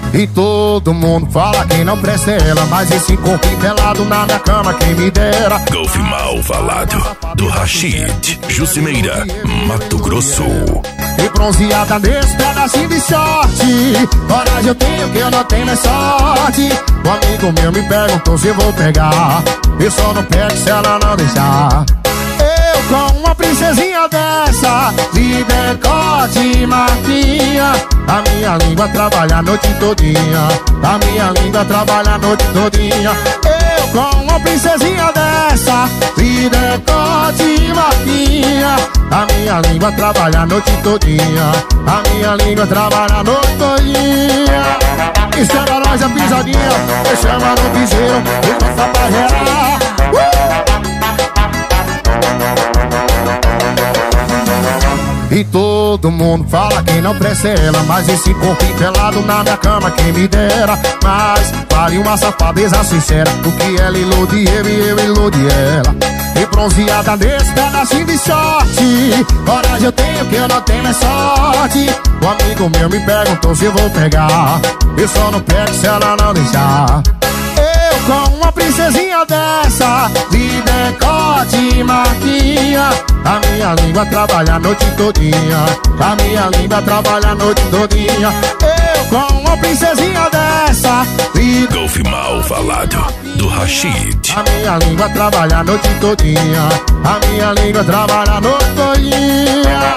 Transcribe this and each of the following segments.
E todo mundo fala que não presta ela, mas esse corpo pelado na minha cama, quem me dera. Golfe mal falado, do Rashid, Jucimeira, Mato Grosso. E bronzeada nesse pedacinho de sorte, coragem eu tenho que eu não tenho mais sorte. Um amigo meu me perguntou se eu vou pegar, eu só não pego se ela não deixar. Eu com uma princesinha dessa, de decote e marquinha, a minha língua trabalha a noite todinha, a minha língua trabalha a noite todinha. Eu com uma princesinha dessa, de decote e marquinha, a minha língua trabalha a noite todinha, a minha língua trabalha a noite todinha. Espera nós a pisadinha, me chama no piseiro, e nossa barreira. E todo mundo fala que não presta ela, mas esse corpo pelado na minha cama, quem me dera. Mas vale uma safadeza sincera, o que ela ilude eu e eu ilude ela. E bronzeada nesse pedacinho de sorte, coragem eu tenho que eu não tenho mais sorte. Um amigo meu me perguntou se eu vou pegar, eu só não pego se ela não deixar. Eu com uma princesinha dessa, de decote e marquinha, a minha língua trabalha a noite todinha, a minha língua trabalha a noite todinha. Eu com uma princesinha dessa, de Golfe mal falado, do Rashid. a minha língua trabalha a noite todinha, a minha língua trabalha a noite todinha.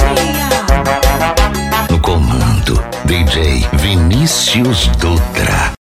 No comando, DJ Vinícius Dutra.